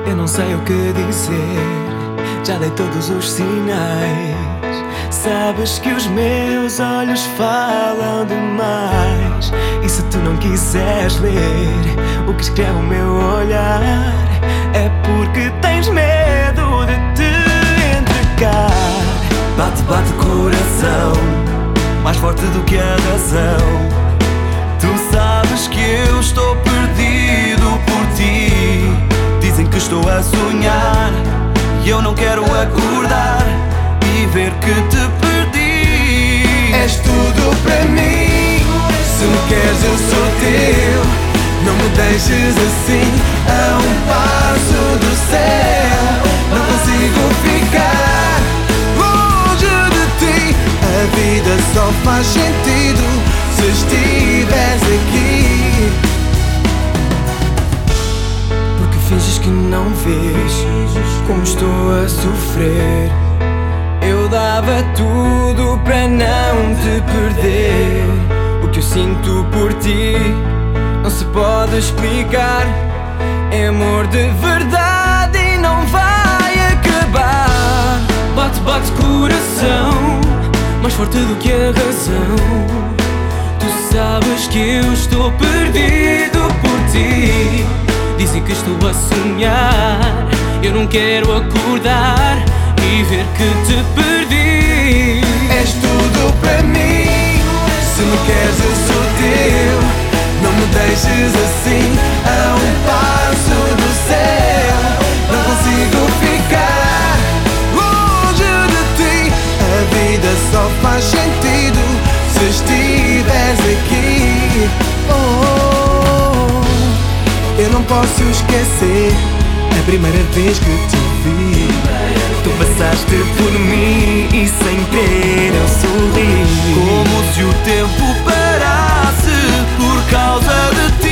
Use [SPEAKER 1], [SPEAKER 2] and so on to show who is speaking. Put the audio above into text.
[SPEAKER 1] Eu não sei o que dizer, já dei todos os sinais. Sabes que os meus olhos falam demais. E se tu não quiseres ler o que escreve o meu olhar, é porque tens medo de te entregar. Bate, bate coração, mais forte do que a razão. Tu sabes que eu estou perdido por ti. Dizem que estou a sonhar e eu não quero acordar e ver que te perdi.
[SPEAKER 2] És tudo para mim, se me queres eu sou teu. Não me deixes assim, a um passo do céu. Não consigo ficar longe de ti. A vida só faz sentido se estiveres aqui.
[SPEAKER 1] Porque finges que não vês como estou a sofrer. Eu dava tudo para não te perder. O que eu sinto por ti não se pode explicar. É amor de verdade e não vai acabar. Bate, bate coração, mais forte do que a razão. Tu sabes que eu estou perdido por ti. Dizem que estou a sonhar, eu não quero acordar e ver que te perdi.
[SPEAKER 2] És tudo para mim, se me queres eu sou teu. Não me deixes assim, a um passo do céu. Não consigo ficar longe de ti. A vida só faz sentido se estiveres aqui. Eu não posso esquecer a primeira vez que te vi.
[SPEAKER 1] Tu passaste por mim e sem querer eu sorri.
[SPEAKER 2] Como se o tempo parasse por causa de ti.